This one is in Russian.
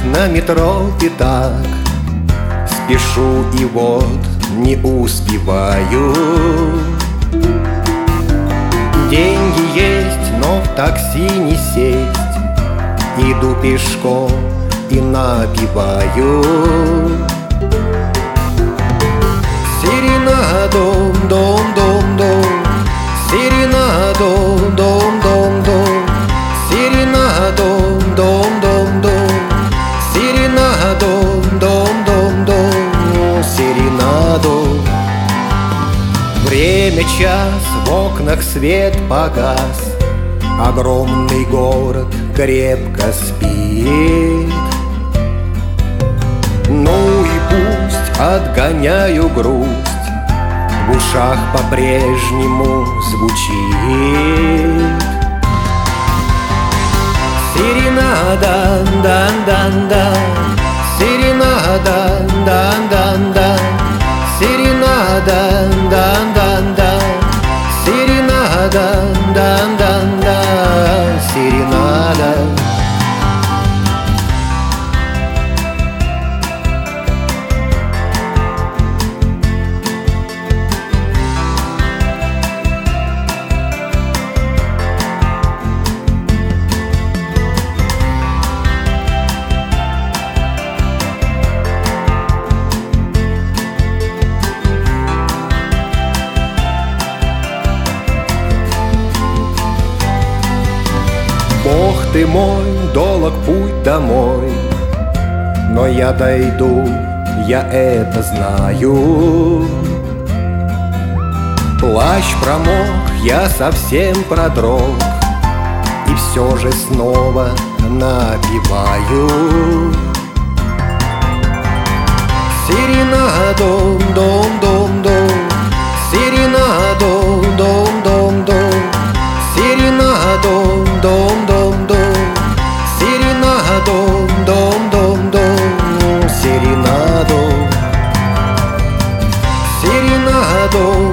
на метро пятак. Спешу и вот не успеваю. Деньги есть, но в такси не сесть. Иду пешком и напиваю. Серенаду, дом, дом, дом. Серенаду, дом, дом, дом. Серенаду, дом, дом, дом. Серенаду, дом, дом, дом. Серенаду. Время час, в окнах свет погас. Огромный город крепко спит. Ну и пусть отгоняю грусть, в ушах по-прежнему звучит серенада, дан-дан-дан. Серенада, дан-дан-дан. Серенада, дан-дан-дан. Серенада, дан-дан-дан. Серенада. Бог ты мой, долг путь домой, но я дойду, я это знаю. Плащ промок, я совсем продрог, и все же снова напеваю серенаду, дом, дом, дом. Серенаду, дом, дом, дом. Серенаду, дом, дом, дом. Серенаду, дом, дом, дом. Серенаду. Серенаду.